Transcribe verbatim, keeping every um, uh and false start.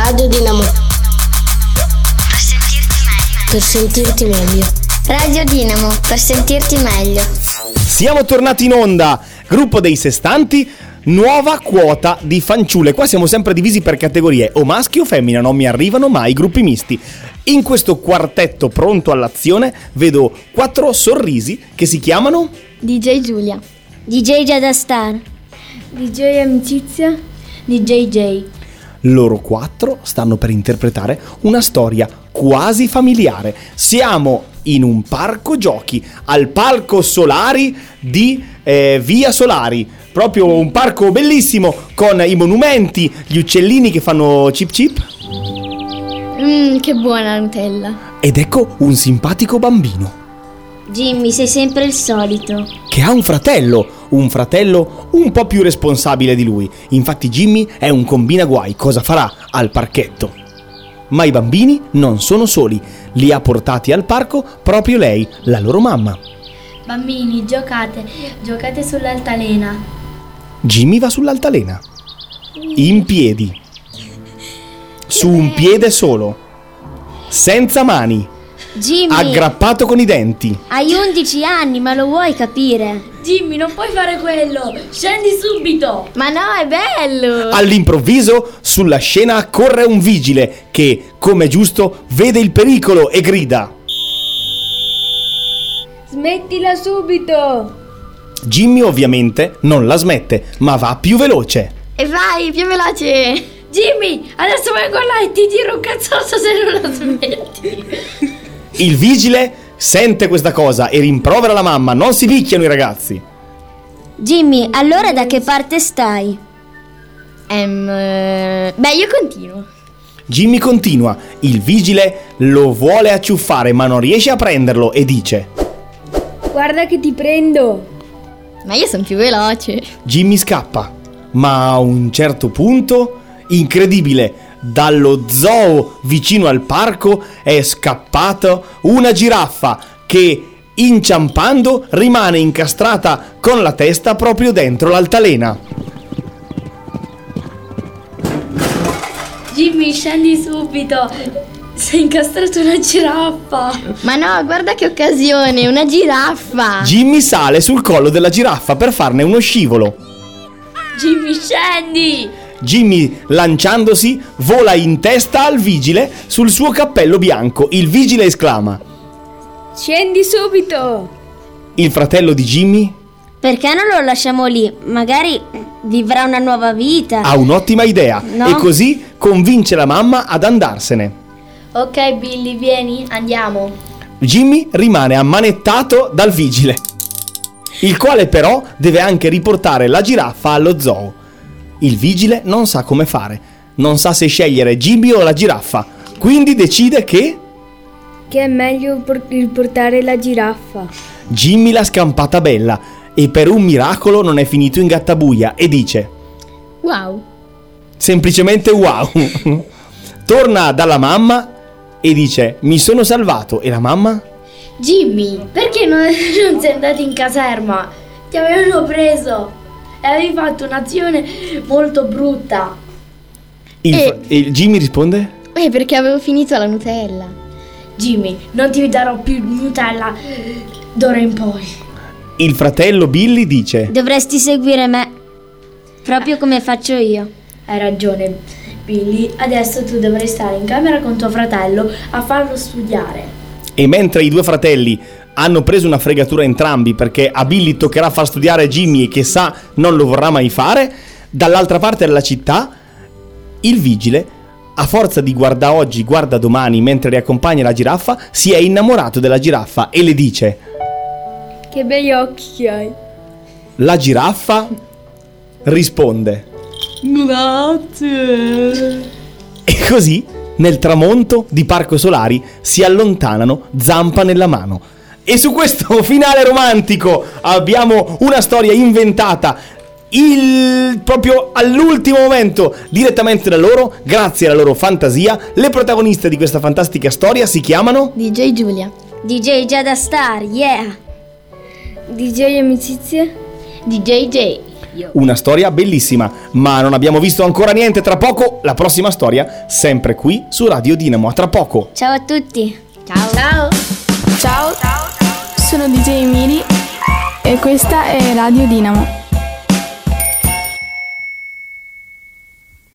Radio Dinamo. Per sentirti meglio. Radio Dinamo, per sentirti meglio. Siamo tornati in onda, gruppo dei Sessanti, nuova quota di fanciulle. Qua siamo sempre divisi per categorie, o maschi o femmina, non mi arrivano mai gruppi misti. In questo quartetto pronto all'azione vedo quattro sorrisi che si chiamano D J Giulia, D J Giada Star, D J Amicizia, D J J. Loro quattro stanno per interpretare una storia quasi familiare. Siamo in un parco giochi, al Parco Solari di eh, Via Solari. Proprio un parco bellissimo con i monumenti, gli uccellini che fanno cip cip. Mmm, che buona la Nutella. Ed ecco un simpatico bambino. Jimmy, sei sempre il solito. Che ha un fratello, un fratello un po' più responsabile di lui. Infatti Jimmy è un combinaguai, cosa farà al parchetto? Ma i bambini non sono soli, li ha portati al parco proprio lei, la loro mamma. Bambini, giocate, giocate sull'altalena. Jimmy va sull'altalena, in piedi, su un piede solo, senza mani, Jimmy, aggrappato con i denti. hai undici anni, ma lo vuoi capire? Jimmy, non puoi fare quello, scendi subito. Ma no, è bello. All'improvviso sulla scena corre un vigile che, come è giusto, vede il pericolo e grida: Smettila subito. Jimmy ovviamente non la smette, ma va più veloce. E vai, più veloce. Jimmy, adesso vengo là e ti tiro un cazzotto se non la smetti. Il vigile sente questa cosa e rimprovera la mamma: non si picchiano i ragazzi. Jimmy, allora da che parte stai? Ehm, beh, io continuo. Jimmy continua, il vigile lo vuole acciuffare ma non riesce a prenderlo e dice: Guarda che ti prendo. Ma io sono più veloce. Jimmy scappa, ma a un certo punto, incredibile, dallo zoo vicino al parco è scappata una giraffa che, inciampando, rimane incastrata con la testa proprio dentro l'altalena. Jimmy, scendi subito. Sei incastrato una giraffa. Ma no, guarda che occasione, una giraffa. Jimmy sale sul collo della giraffa per farne uno scivolo. Jimmy, scendi. Jimmy, lanciandosi, vola in testa al vigile sul suo cappello bianco. Il vigile esclama: Scendi subito. Il fratello di Jimmy Perché non lo lasciamo lì? Magari vivrà una nuova vita. ha un'ottima idea, No. e così convince la mamma ad andarsene. Ok, Billy, vieni, andiamo. Jimmy rimane ammanettato dal vigile, il quale però deve anche riportare la giraffa allo zoo. Il vigile non sa come fare, non sa se scegliere Jimmy o la giraffa, quindi decide che Che è meglio riportare la giraffa. Jimmy l'ha scampata bella e per un miracolo non è finito in gattabuia e dice: Wow. semplicemente wow. Torna dalla mamma e dice: mi sono salvato. E la mamma? Jimmy, perché non, non sei andato in caserma? Ti avevano preso e avevi fatto un'azione molto brutta. Il, E- e Jimmy risponde: Eh, perché avevo finito la Nutella. Jimmy, non ti darò più Nutella d'ora in poi. il fratello Billy dice: Dovresti seguire me, proprio come faccio io. Hai ragione, Billy. Adesso tu dovrai stare in camera con tuo fratello a farlo studiare. e mentre i due fratelli hanno preso una fregatura entrambi, perché a Billy toccherà far studiare Jimmy e che sa non lo vorrà mai fare, dall'altra parte della città il vigile, a forza di guarda oggi guarda domani mentre riaccompagna la giraffa, si è innamorato della giraffa e le dice: Che begli occhi che hai. la giraffa risponde: Grazie. e così nel tramonto di Parco Solari si allontanano zampa nella mano. E su questo finale romantico abbiamo una storia inventata il proprio all'ultimo momento direttamente da loro, grazie alla loro fantasia. Le protagoniste di questa fantastica storia si chiamano D J Giulia, D J Giada Star, yeah. D J Amicizia, D J J. Una storia bellissima, ma non abbiamo visto ancora niente. Tra poco la prossima storia, sempre qui su Radio Dinamo. A tra poco. Ciao a tutti. Ciao. Ciao. Ciao, sono D J Miri e questa è Radio Dinamo.